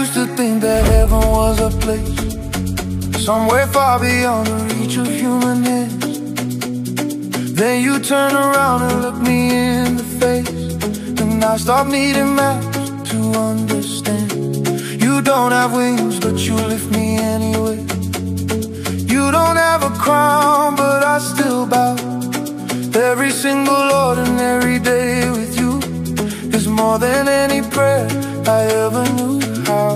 used to think that heaven was a place somewhere far beyond the reach of human hands. Then you turn around and look me in the face, and I stop needing maps to understand. You don't have wings, but you lift me anyway. You don't have a crown, but I still bow. Every single ordinary day with you is more than any prayer I ever knew how.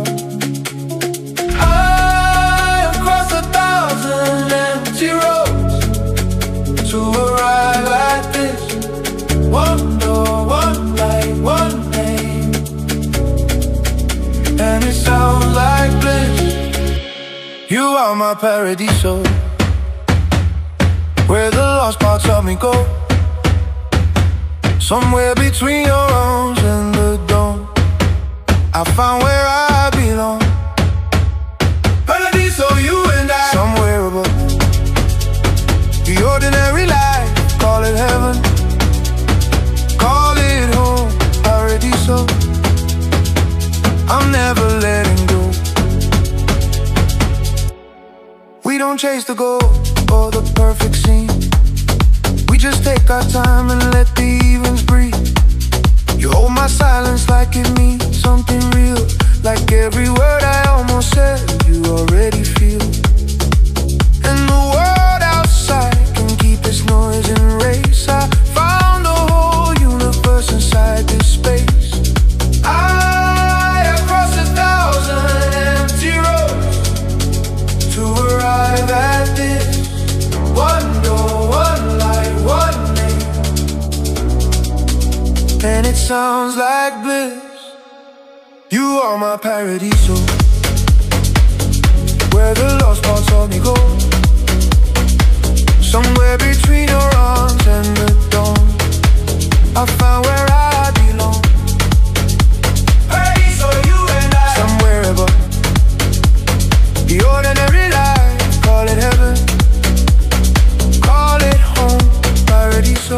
I have crossed 1,000 empty roads to arrive at this one door, one light, one name. And it sounds like bliss. You are my paradiso, where the lost parts of me go, somewhere between your arms and the dawn. I found where I belong. Paradiso, you and I, somewhere above the ordinary life. Call it heaven, call it home. Paradiso, I'm never letting go. We don't chase the goal or the perfect scene. We just take our time and let the evens breathe. You hold my silence like it means something real, like every word I almost said you already feel. And the world outside can keep its noise and race. I found the whole universe inside this space. I have crossed 1,000 empty roads to arrive at this one door, one light, one name. And it sounds like bliss. You are my paradiso, where the lost parts of me go, somewhere between your arms and the dawn. I found where I belong. Paradiso, you and I, somewhere above the ordinary life. Call it heaven, call it home. Paradiso,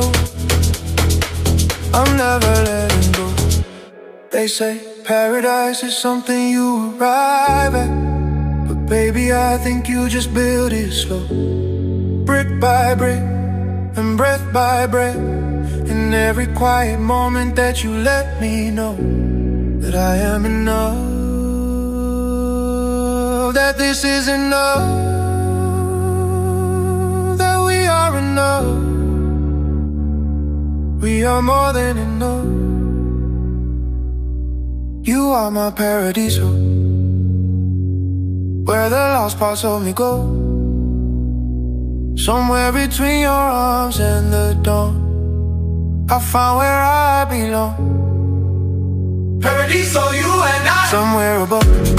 I'm never letting go. They say paradise is something you arrive at, but baby, I think you just build it slow, brick by brick and breath by breath. In every quiet moment that you let me know that I am enough, that this is enough, that we are enough. We are more than enough. You are my paradiso, where the lost parts of me go, somewhere between your arms and the dawn. I found where I belong. Paradiso, you and I, somewhere above